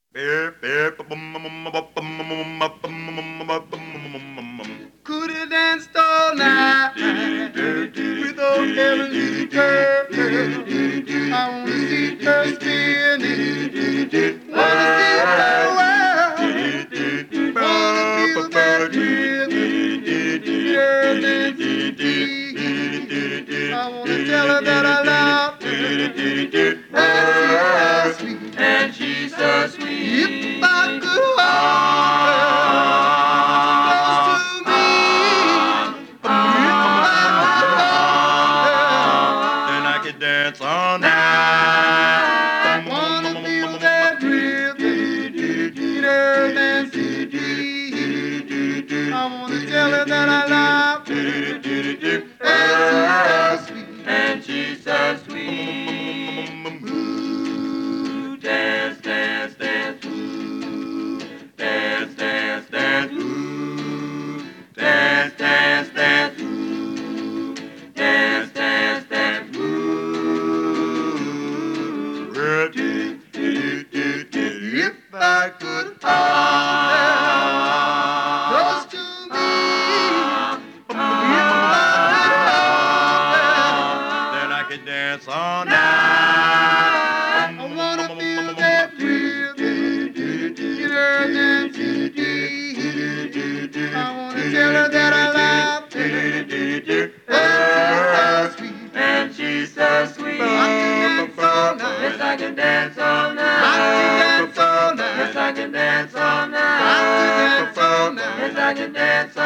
Could have danced all night with old Ellen girl. I wanna see her spinning. Wanna see her world. Wanna feel that rhythm. Girl dancing deep. I wanna tell her that I love her. And she's so sweet. If I could hold her close to me, if I could hold her, then I could dance all night. Wanna feel that rhythm, her dancing deep. I wanna tell her that I love her. And she's so sweet. Ooh, dance, dance, dance. Ooh, dance, dance, dance. Ooh, dance, dance, dance. Ooh, dance, dance, dance. Ooh. If I could hold her close to me, if I could hold her, then I could dance all night. I wanna feel that rhythm, get her dancing deep. I wanna tell her that I love her. Oh, so sweet, and she's so sweet. I can dance all night. Yes, I can dance all night. I can dance all night. Yes, I can dance all night. I can dance all night. Yes, I can dance